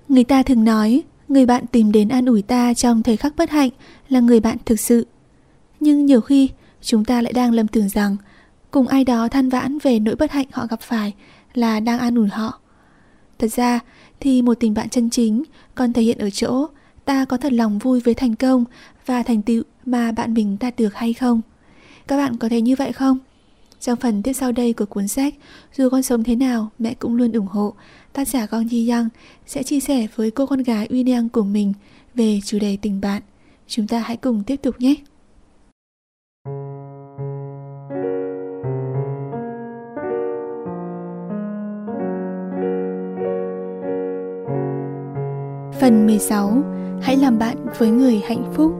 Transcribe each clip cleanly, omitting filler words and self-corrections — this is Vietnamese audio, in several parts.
Người ta thường nói, người bạn tìm đến an ủi ta trong thời khắc bất hạnh là người bạn thực sự. Nhưng nhiều khi, chúng ta lại đang lầm tưởng rằng cùng ai đó than vãn về nỗi bất hạnh họ gặp phải là đang an ủi họ. Thật ra thì một tình bạn chân chính còn thể hiện ở chỗ ta có thật lòng vui với thành công và thành tựu mà bạn mình đạt được hay không. Các bạn có thấy như vậy không? Trong phần tiếp sau đây của cuốn sách Dù con sống thế nào mẹ cũng luôn ủng hộ, tác giả Gong Yi-young sẽ chia sẻ với cô con gái Uy Nang của mình về chủ đề tình bạn. Chúng ta hãy cùng tiếp tục nhé. Phần 16. Hãy làm bạn với người hạnh phúc.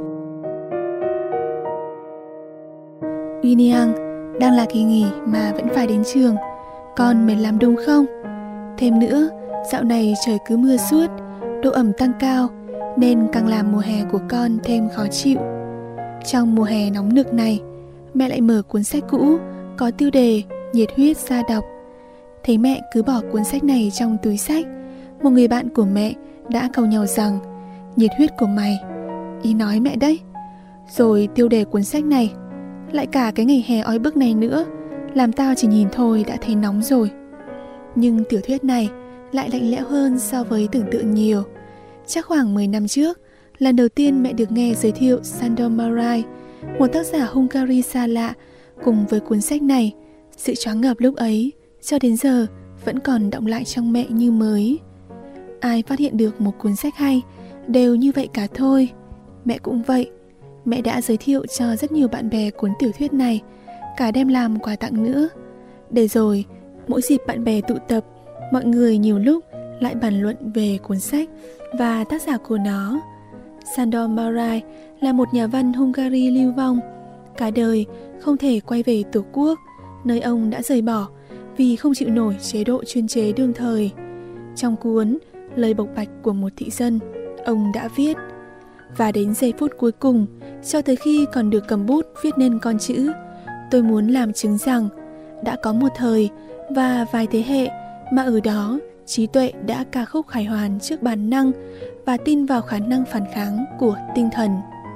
Uy Nang, đang là kỳ nghỉ mà vẫn phải đến trường. Con mệt lắm đúng không? Thêm nữa, dạo này trời cứ mưa suốt, độ ẩm tăng cao nên càng làm mùa hè của con thêm khó chịu. Trong mùa hè nóng nực này, mẹ lại mở cuốn sách cũ có tiêu đề Nhiệt huyết ra đọc. Thấy mẹ cứ bỏ cuốn sách này trong túi sách, một người bạn của mẹ đã càu nhàu rằng nhiệt huyết của mày, ý nói mẹ đấy. Rồi tiêu đề cuốn sách này, lại cả cái ngày hè oi bức này nữa, làm tao chỉ nhìn thôi đã thấy nóng rồi. Nhưng tiểu thuyết này lại lạnh lẽo hơn so với tưởng tượng nhiều. Chắc khoảng 10 năm trước, lần đầu tiên mẹ được nghe giới thiệu Sándor Márai, một tác giả Hungary xa lạ, cùng với cuốn sách này. Sự choáng ngợp lúc ấy cho đến giờ vẫn còn đọng lại trong mẹ như mới. Ai phát hiện được một cuốn sách hay đều như vậy cả thôi. Mẹ cũng vậy. Mẹ đã giới thiệu cho rất nhiều bạn bè cuốn tiểu thuyết này, cả đem làm quà tặng nữa. Để rồi, mỗi dịp bạn bè tụ tập, mọi người nhiều lúc lại bàn luận về cuốn sách và tác giả của nó. Sándor Márai là một nhà văn Hungary lưu vong. Cả đời không thể quay về Tổ quốc, nơi ông đã rời bỏ vì không chịu nổi chế độ chuyên chế đương thời. Trong cuốn Lời bộc bạch của một thị dân, ông đã viết: và đến giây phút cuối cùng, cho tới khi còn được cầm bút viết nên con chữ, tôi muốn làm chứng rằng đã có một thời và vài thế hệ mà ở đó trí tuệ đã ca khúc khải hoàn trước bản năng và tin vào khả năng phản kháng của tinh thần.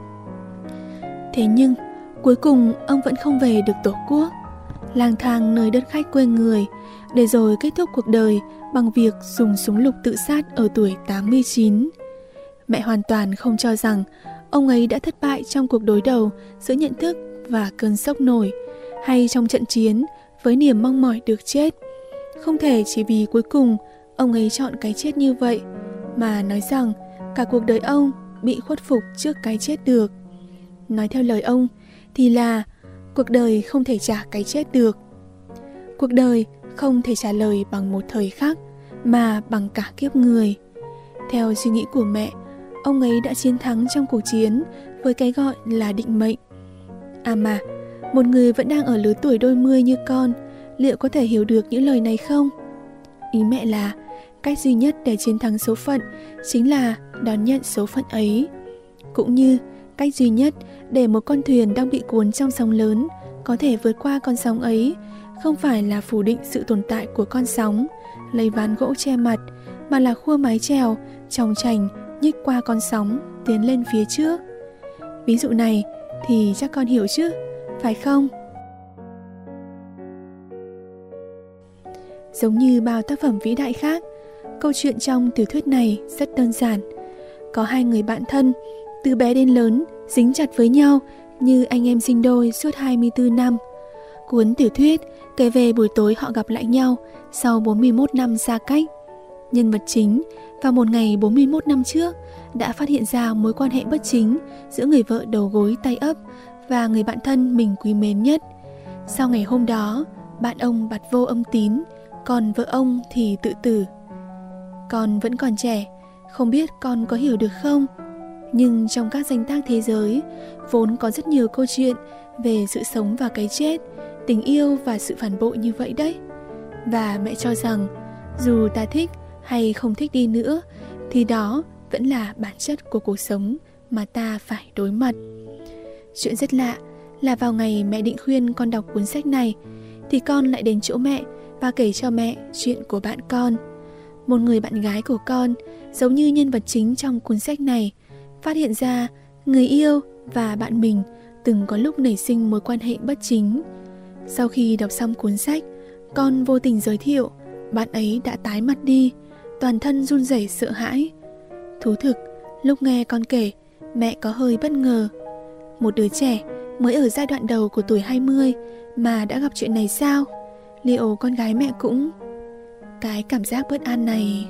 Thế nhưng cuối cùng ông vẫn không về được Tổ quốc, lang thang nơi đất khách quê người, để rồi kết thúc cuộc đời bằng việc dùng súng lục tự sát ở tuổi 89. Mẹ hoàn toàn không cho rằng ông ấy đã thất bại trong cuộc đối đầu giữa nhận thức và cơn sốc nổi, hay trong trận chiến với niềm mong mỏi được chết. Không thể chỉ vì cuối cùng ông ấy chọn cái chết như vậy, mà nói rằng cả cuộc đời ông bị khuất phục trước cái chết được. Nói theo lời ông thì là cuộc đời không thể trả cái chết được. Cuộc đời không thể trả lời bằng một thời khắc, mà bằng cả kiếp người. Theo suy nghĩ của mẹ, ông ấy đã chiến thắng trong cuộc chiến với cái gọi là định mệnh. À mà, một người vẫn đang ở lứa tuổi đôi mươi như con, liệu có thể hiểu được những lời này không? Ý mẹ là, cách duy nhất để chiến thắng số phận chính là đón nhận số phận ấy. Cũng như, cách duy nhất để một con thuyền đang bị cuốn trong sóng lớn có thể vượt qua con sóng ấy không phải là phủ định sự tồn tại của con sóng, lấy ván gỗ che mặt, mà là khua mái chèo, chòng chành nhích qua con sóng, tiến lên phía trước. Ví dụ này thì chắc con hiểu chứ, phải không? Giống như bao tác phẩm vĩ đại khác, câu chuyện trong tiểu thuyết này rất đơn giản. Có hai người bạn thân, từ bé đến lớn, dính chặt với nhau như anh em sinh đôi suốt 24 năm. Cuốn tiểu thuyết kể về buổi tối họ gặp lại nhau sau 41 năm xa cách. Nhân vật chính vào một ngày 41 năm trước đã phát hiện ra mối quan hệ bất chính giữa người vợ đầu gối tay ấp và người bạn thân mình quý mến nhất. Sau ngày hôm đó, bạn ông bặt vô âm tín, còn vợ ông thì tự tử. Con vẫn còn trẻ, không biết con có hiểu được không? Nhưng trong các danh tác thế giới, vốn có rất nhiều câu chuyện về sự sống và cái chết, tình yêu và sự phản bội như vậy đấy. Và mẹ cho rằng, dù ta thích hay không thích đi nữa, thì đó vẫn là bản chất của cuộc sống mà ta phải đối mặt. Chuyện rất lạ là vào ngày mẹ định khuyên con đọc cuốn sách này, thì con lại đến chỗ mẹ và kể cho mẹ chuyện của bạn con. một người bạn gái của con, giống như nhân vật chính trong cuốn sách này, phát hiện ra người yêu và bạn mình từng có lúc nảy sinh mối quan hệ bất chính. Sau khi đọc xong cuốn sách, con vô tình giới thiệu, bạn ấy đã tái mặt đi, toàn thân run rẩy sợ hãi. Thú thực, lúc nghe con kể, mẹ có hơi bất ngờ. Một đứa trẻ mới ở giai đoạn đầu của tuổi 20 mà đã gặp chuyện này sao? Liệu con gái mẹ cũng... Cái cảm giác bất an này...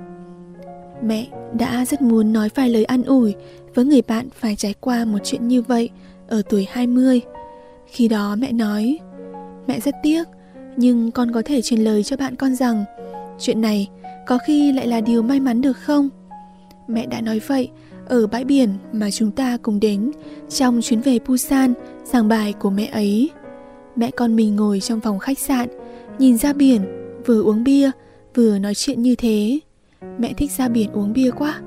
Mẹ đã rất muốn nói vài lời an ủi với người bạn phải trải qua một chuyện như vậy ở tuổi 20. Khi đó mẹ nói, mẹ rất tiếc, nhưng con có thể truyền lời cho bạn con rằng chuyện này có khi lại là điều may mắn được không? Mẹ đã nói vậy ở bãi biển mà chúng ta cùng đến trong chuyến về Busan, giảng bài của mẹ ấy. Mẹ con mình ngồi trong phòng khách sạn, nhìn ra biển, vừa uống bia, vừa nói chuyện như thế. Mẹ thích ra biển uống bia quá.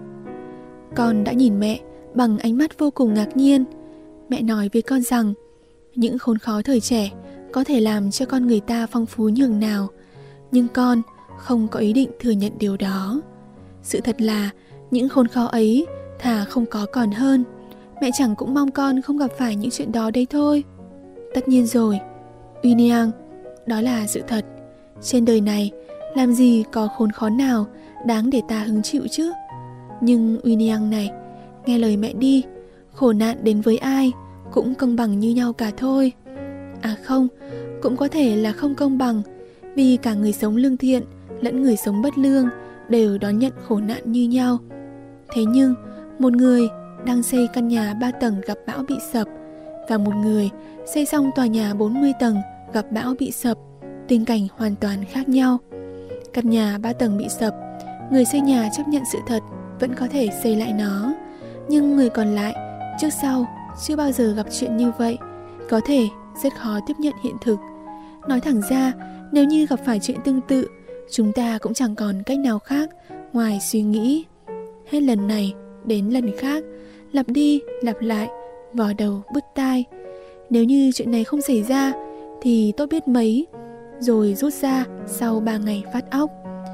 Con đã nhìn mẹ bằng ánh mắt vô cùng ngạc nhiên. Mẹ nói với con rằng những khốn khó thời trẻ có thể làm cho con người ta phong phú nhường nào, nhưng con không có ý định thừa nhận điều đó. Sự thật là những khốn khó ấy thà không có còn hơn. Mẹ chẳng cũng mong con không gặp phải những chuyện đó đấy thôi. Tất nhiên rồi, Uy Niang, đó là sự thật. Trên đời này làm gì có khốn khó nào đáng để ta hứng chịu chứ. Nhưng Uy Niang này, nghe lời mẹ đi, khổ nạn đến với ai cũng công bằng như nhau cả thôi. À không, cũng có thể là không công bằng, vì cả người sống lương thiện lẫn người sống bất lương đều đón nhận khổ nạn như nhau. Thế nhưng một người đang xây căn nhà 3 tầng gặp bão bị sập, và một người xây xong tòa nhà 40 tầng gặp bão bị sập, tình cảnh hoàn toàn khác nhau. Căn nhà 3 tầng bị sập, người xây nhà chấp nhận sự thật vẫn có thể xây lại nó, nhưng người còn lại trước sau chưa bao giờ gặp chuyện như vậy, có thể rất khó tiếp nhận hiện thực. Nói thẳng ra, nếu như gặp phải chuyện tương tự, chúng ta cũng chẳng còn cách nào khác ngoài suy nghĩ. Hết lần này đến lần khác, lặp đi lặp lại, vò đầu bứt tai. Nếu như chuyện này không xảy ra thì tốt biết mấy, rồi rút ra sau 3 ngày phát óc.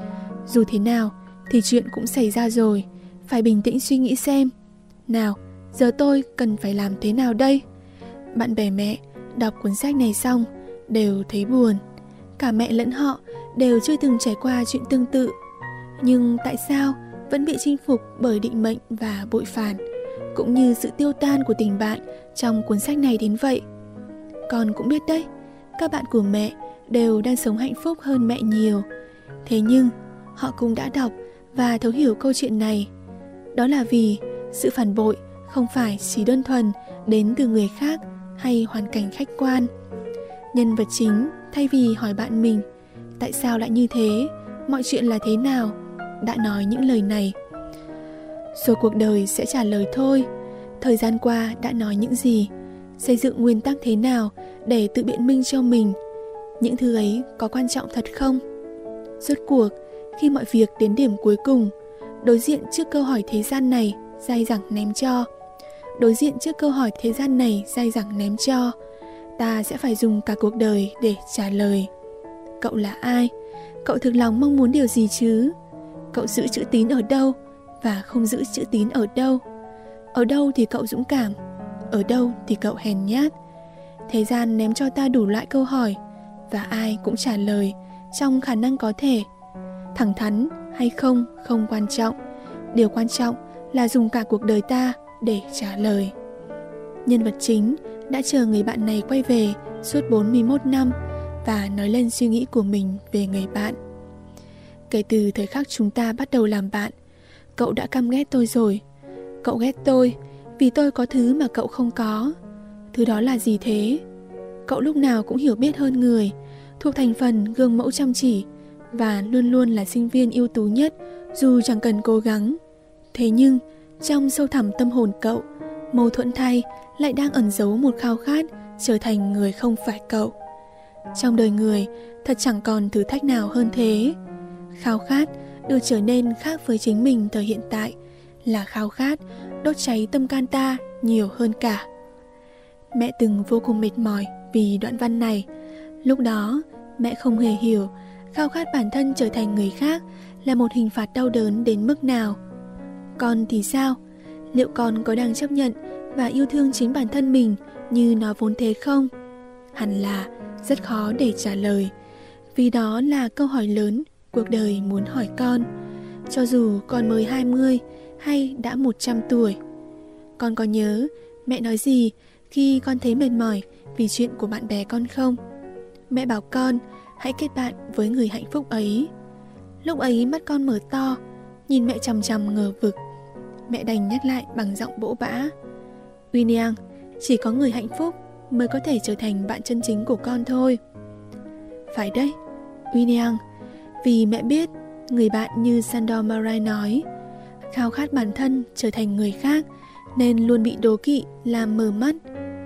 Dù thế nào thì chuyện cũng xảy ra rồi, phải bình tĩnh suy nghĩ xem, nào, giờ tôi cần phải làm thế nào đây? Bạn bè mẹ đọc cuốn sách này xong đều thấy buồn. Cả mẹ lẫn họ đều chưa từng trải qua chuyện tương tự. Nhưng tại sao vẫn bị chinh phục bởi định mệnh và bội phản, cũng như sự tiêu tan của tình bạn trong cuốn sách này đến vậy? Con cũng biết đấy, các bạn của mẹ đều đang sống hạnh phúc hơn mẹ nhiều. Thế nhưng họ cũng đã đọc và thấu hiểu câu chuyện này. Đó là vì sự phản bội không phải chỉ đơn thuần đến từ người khác hay hoàn cảnh khách quan. Nhân vật chính thay vì hỏi bạn mình tại sao lại như thế, mọi chuyện là thế nào, đã nói những lời này: rồi cuộc đời sẽ trả lời thôi. Thời gian qua đã nói những gì, xây dựng nguyên tắc thế nào để tự biện minh cho mình. Những thứ ấy có quan trọng thật không? Rốt cuộc, khi mọi việc đến điểm cuối cùng, đối diện trước câu hỏi thế gian này dai dẳng ném cho, ta sẽ phải dùng cả cuộc đời để trả lời. Cậu là ai? Cậu thực lòng mong muốn điều gì chứ? Cậu giữ chữ tín ở đâu và không giữ chữ tín ở đâu? Ở đâu thì cậu dũng cảm, ở đâu thì cậu hèn nhát? Thế gian ném cho ta đủ loại câu hỏi, và ai cũng trả lời trong khả năng có thể. Thẳng thắn hay không không quan trọng, điều quan trọng là dùng cả cuộc đời ta để trả lời. Nhân vật chính đã chờ người bạn này quay về suốt 41 năm và nói lên suy nghĩ của mình về người bạn. Kể từ thời khắc chúng ta bắt đầu làm bạn, cậu đã căm ghét tôi rồi. Cậu ghét tôi vì tôi có thứ mà cậu không có. Thứ đó là gì thế? Cậu lúc nào cũng hiểu biết hơn người, thuộc thành phần gương mẫu chăm chỉ, và luôn luôn là sinh viên ưu tú nhất dù chẳng cần cố gắng. Thế nhưng trong sâu thẳm tâm hồn cậu, mâu thuẫn thay, lại đang ẩn giấu một khao khát trở thành người không phải cậu. Trong đời người thật chẳng còn thử thách nào hơn thế. Khao khát được trở nên khác với chính mình thời hiện tại là khao khát đốt cháy tâm can ta nhiều hơn cả. Mẹ từng vô cùng mệt mỏi vì đoạn văn này. Lúc đó mẹ không hề hiểu khao khát bản thân trở thành người khác là một hình phạt đau đớn đến mức nào. Con thì sao? Liệu con có đang chấp nhận và yêu thương chính bản thân mình như nó vốn thế không? Hẳn là rất khó để trả lời, vì đó là câu hỏi lớn cuộc đời muốn hỏi con, cho dù con mới 20 hay đã 100 tuổi. Con có nhớ mẹ nói gì khi con thấy mệt mỏi vì chuyện của bạn bè con không? Mẹ bảo con hãy kết bạn với người hạnh phúc ấy. Lúc ấy mắt con mở to, nhìn mẹ chằm chằm ngờ vực. Mẹ đành nhắc lại bằng giọng bỗ bã: William, chỉ có người hạnh phúc mới có thể trở thành bạn chân chính của con thôi. Phải đấy, William, vì mẹ biết người bạn như Sandor Marai nói, khao khát bản thân trở thành người khác nên luôn bị đố kỵ làm mờ mắt,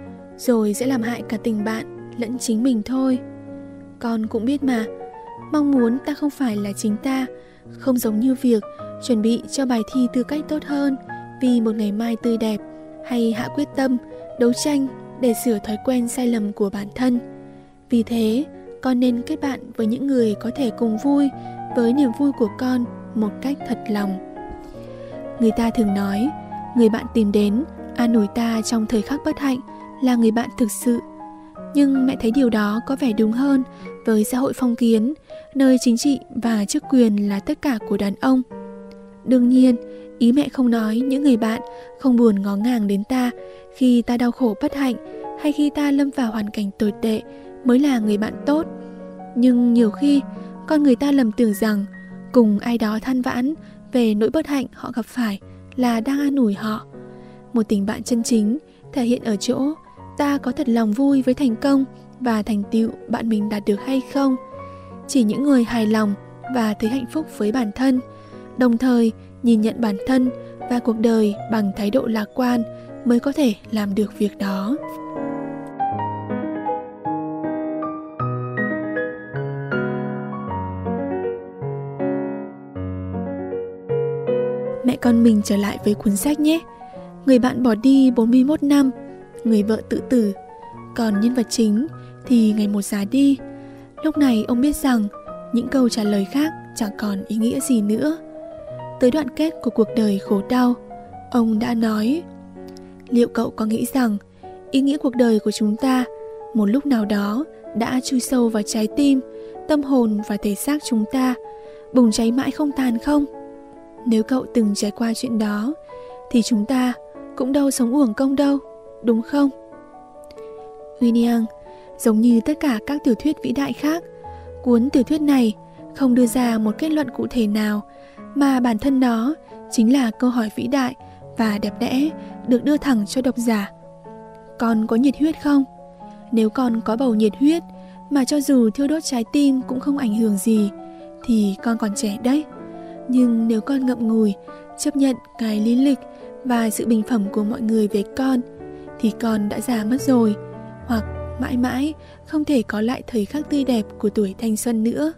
rồi sẽ làm hại cả tình bạn lẫn chính mình thôi. Con cũng biết mà, mong muốn ta không phải là chính ta, không giống như việc chuẩn bị cho bài thi tư cách tốt hơn vì một ngày mai tươi đẹp, hay hạ quyết tâm đấu tranh để sửa thói quen sai lầm của bản thân. Vì thế, con nên kết bạn với những người có thể cùng vui với niềm vui của con một cách thật lòng. Người ta thường nói, người bạn tìm đến an ủi ta trong thời khắc bất hạnh là người bạn thực sự. Nhưng mẹ thấy điều đó có vẻ đúng hơn với xã hội phong kiến, nơi chính trị và chức quyền là tất cả của đàn ông. Đương nhiên, ý mẹ không nói những người bạn không buồn ngó ngàng đến ta khi ta đau khổ bất hạnh hay khi ta lâm vào hoàn cảnh tồi tệ mới là người bạn tốt. Nhưng nhiều khi, con người ta lầm tưởng rằng cùng ai đó than vãn về nỗi bất hạnh họ gặp phải là đang an ủi họ. Một tình bạn chân chính thể hiện ở chỗ ta có thật lòng vui với thành công và thành tựu bạn mình đạt được hay không. Chỉ những người hài lòng và thấy hạnh phúc với bản thân, đồng thời nhìn nhận bản thân và cuộc đời bằng thái độ lạc quan mới có thể làm được việc đó. Mẹ con mình trở lại với cuốn sách nhé. Người bạn bỏ đi 41 năm, người vợ tự tử, còn nhân vật chính thì ngày một già đi. Lúc này ông biết rằng những câu trả lời khác chẳng còn ý nghĩa gì nữa. Tới đoạn kết của cuộc đời khổ đau, ông đã nói: liệu cậu có nghĩ rằng ý nghĩa cuộc đời của chúng ta một lúc nào đó đã chui sâu vào trái tim, tâm hồn và thể xác chúng ta, bùng cháy mãi không tàn không? Nếu cậu từng trải qua chuyện đó thì chúng ta cũng đâu sống uổng công đâu, đúng không? William, giống như tất cả các tiểu thuyết vĩ đại khác, cuốn tiểu thuyết này không đưa ra một kết luận cụ thể nào, mà bản thân nó chính là câu hỏi vĩ đại và đẹp đẽ được đưa thẳng cho độc giả. Con có nhiệt huyết không? Nếu con có bầu nhiệt huyết mà cho dù thiêu đốt trái tim cũng không ảnh hưởng gì thì con còn trẻ đấy. Nhưng nếu con ngậm ngùi, chấp nhận cái lý lịch và sự bình phẩm của mọi người về con thì con đã già mất rồi, hoặc mãi mãi không thể có lại thời khắc tươi đẹp của tuổi thanh xuân nữa.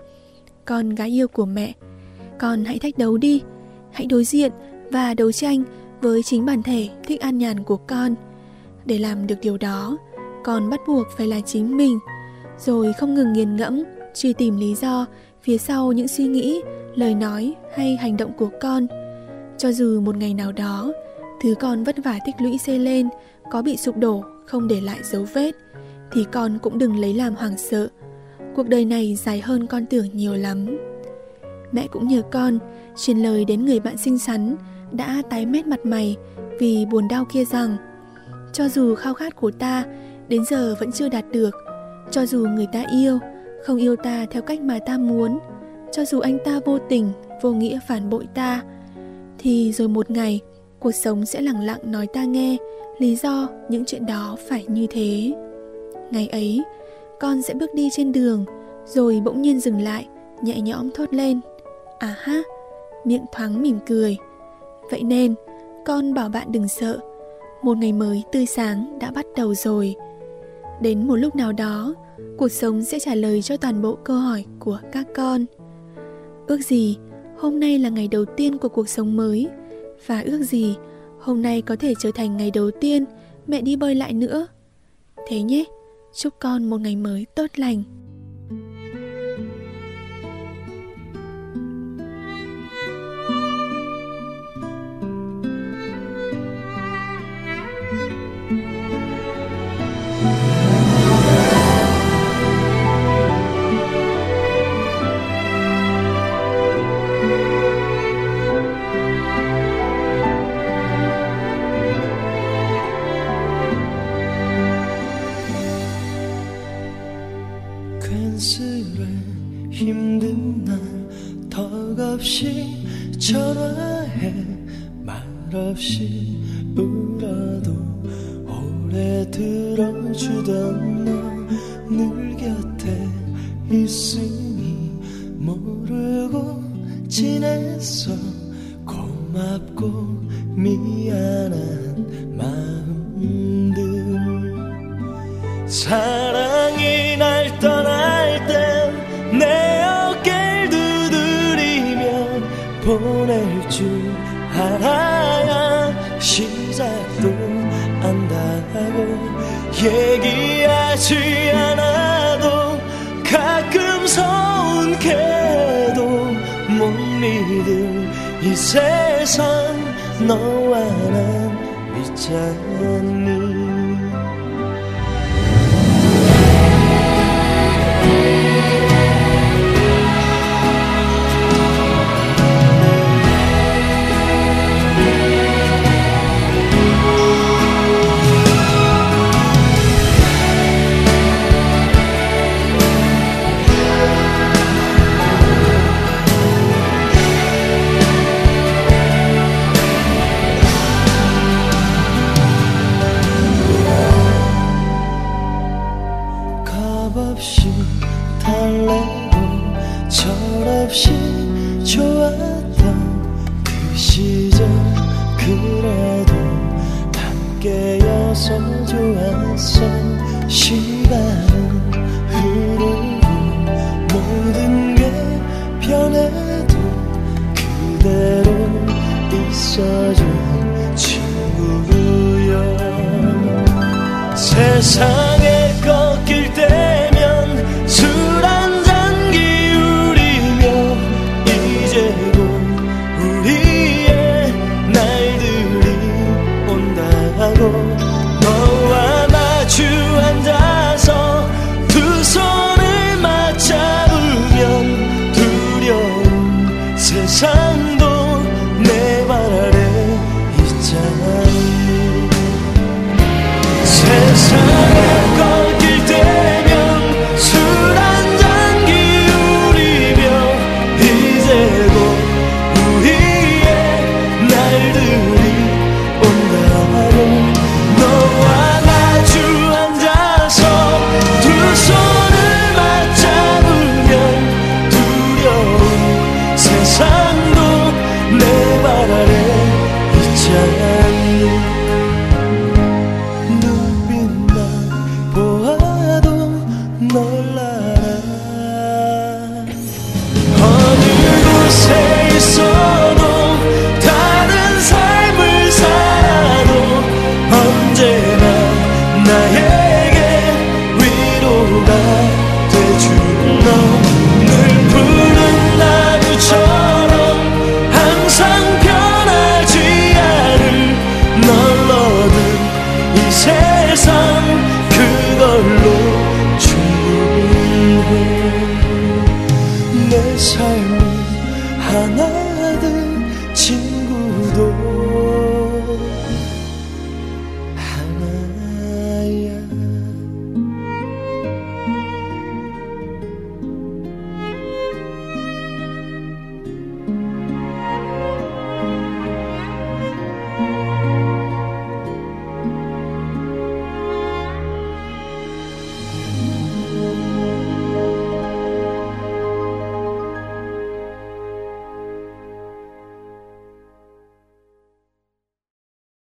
Con gái yêu của mẹ, con hãy thách đấu đi, hãy đối diện và đấu tranh với chính bản thể thích an nhàn của con. Để làm được điều đó, con bắt buộc phải là chính mình, rồi không ngừng nghiền ngẫm, truy tìm lý do phía sau những suy nghĩ, lời nói hay hành động của con. Cho dù một ngày nào đó, thứ con vất vả tích lũy xây lên có bị sụp đổ, không để lại dấu vết, thì con cũng đừng lấy làm hoảng sợ. Cuộc đời này dài hơn con tưởng nhiều lắm. Mẹ cũng nhờ con truyền lời đến người bạn xinh xắn đã tái mét mặt mày vì buồn đau kia rằng, cho dù khao khát của ta đến giờ vẫn chưa đạt được, cho dù người ta yêu không yêu ta theo cách mà ta muốn, cho dù anh ta vô tình vô nghĩa phản bội ta, thì rồi một ngày cuộc sống sẽ lẳng lặng nói ta nghe lý do những chuyện đó phải như thế. Ngày ấy con sẽ bước đi trên đường, rồi bỗng nhiên dừng lại, nhẹ nhõm thốt lên: à ha, miệng thoáng mỉm cười. Vậy nên con bảo bạn đừng sợ, một ngày mới tươi sáng đã bắt đầu rồi. Đến một lúc nào đó, cuộc sống sẽ trả lời cho toàn bộ câu hỏi của các con. Ước gì hôm nay là ngày đầu tiên của cuộc sống mới, và ước gì hôm nay có thể trở thành ngày đầu tiên mẹ đi bơi lại nữa. Thế nhé, chúc con một ngày mới tốt lành. 좋아해 말없이 울어도 오래 들어주던 너 늘 곁에 있으니 모르고 지냈어. 고맙고 미안한 마음들. 사랑이 날 떠날 땐 내 어깨를 두드리며 보낼 줄 알아야 시작도 안다고. 얘기하지 않아도 가끔 서운해도 못 믿을 이 세상 너와 난 있잖니. 없이 달래고 철없이 좋았던 그 시절 그래도 함께여서 좋았어. 시간은 흐르고 모든 게 변해도 그대로 있어준 친구여. 세상